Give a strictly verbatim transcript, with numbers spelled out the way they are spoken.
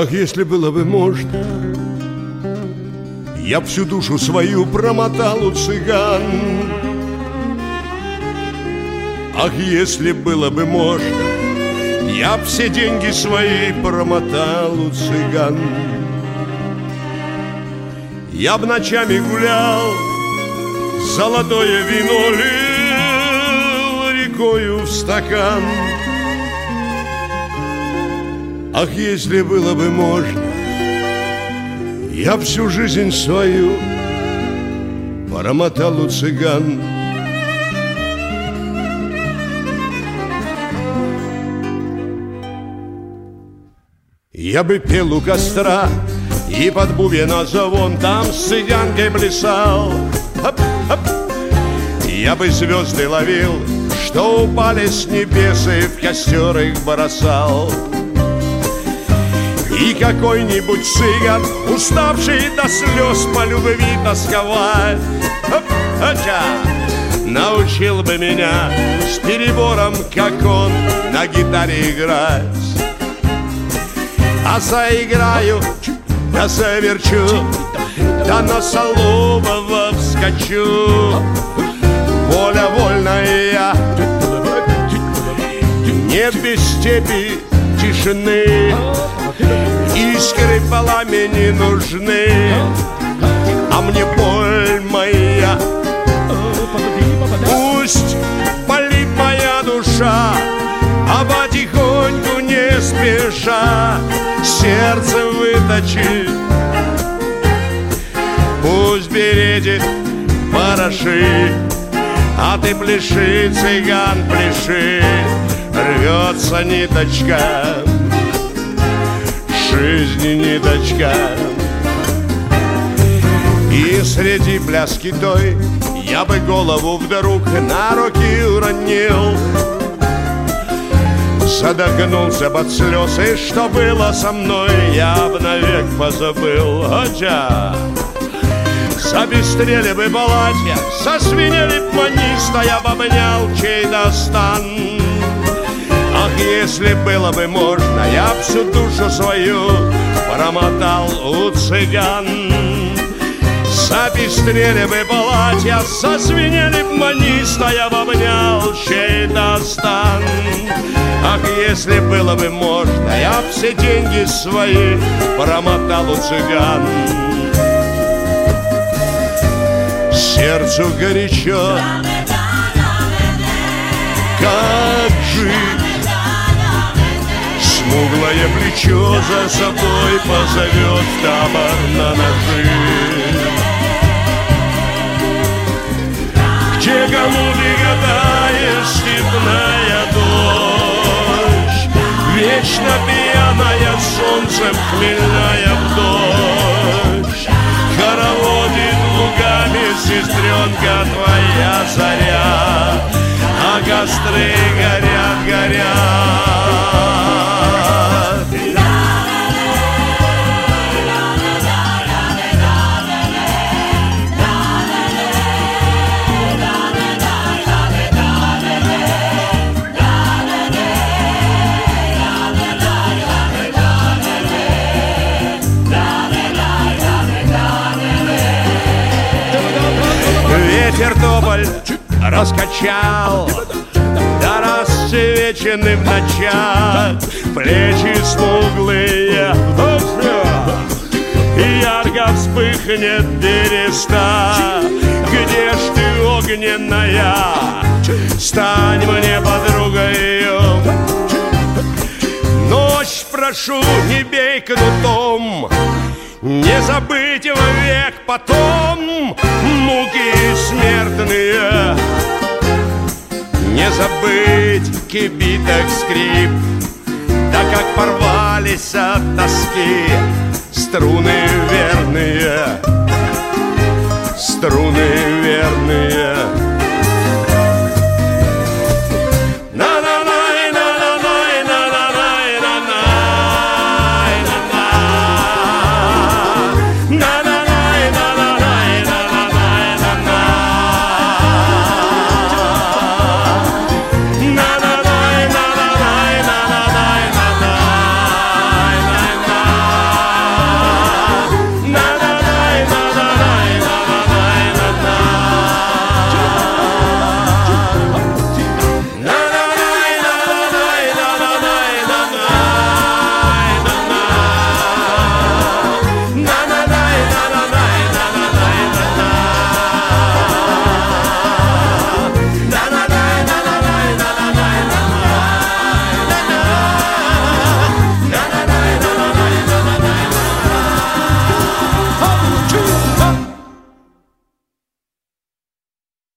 Ах, если было бы можно, я б всю душу свою промотал у цыган. Ах, если было бы можно, я б все деньги свои промотал у цыган. Я б ночами гулял, золотое вино лил рекою в стакан. Ах, если было бы можно, я всю жизнь свою промотал у цыган. Я бы пел у костра и под бубена звон там с цыганкой плясал. Хоп, хоп. Я бы звезды ловил, что упали с небес, и в костер их бросал. И какой-нибудь цыган, уставший до слез по любви тосковать, научил бы меня с перебором, как он, на гитаре играть. А заиграю, да заверчу, да на Солового вскочу. Воля вольная, не без степи тишины, искры пламени нужны, а мне боль моя. Пусть болит моя душа, а потихоньку не спеша сердце выточи. Пусть бередит бараши, а ты пляши, цыган, пляши. Рвется ниточка, жизни ниточка. И среди пляски той я бы голову вдруг на руки уронил, задохнулся под слез, и что было со мной, я б навек позабыл. Хотя забестрели бы палатья, сосвинели б маниста, я б обнял чей-то стан. Ах, если было бы можно, я б всю душу свою промотал у цыган. Забестрели бы палатья, сосвинели б маниста, я б обнял чей-то стан. Ах, если было бы можно, я б все деньги свои промотал у цыган. Сердцу горячо, как жить. Смуглое плечо за собой позовет в табор на ножи. Где кому ты гадаешь, степная дочь, вечно пьяная, солнцем хмельная дочь. Хороводит лугами сестренка твоя заря, а костры горят, горят. Ветер тополь раскачал до рассвеченных ночах плечи смуглые, и ярко вспыхнет береста. Где ж ты, огненная, стань мне подругой. Ночь прошу, не бей кнутом, не забыть вовек потом муки смертные. Не забыть кибиток скрип, да как порвались от тоски струны верные.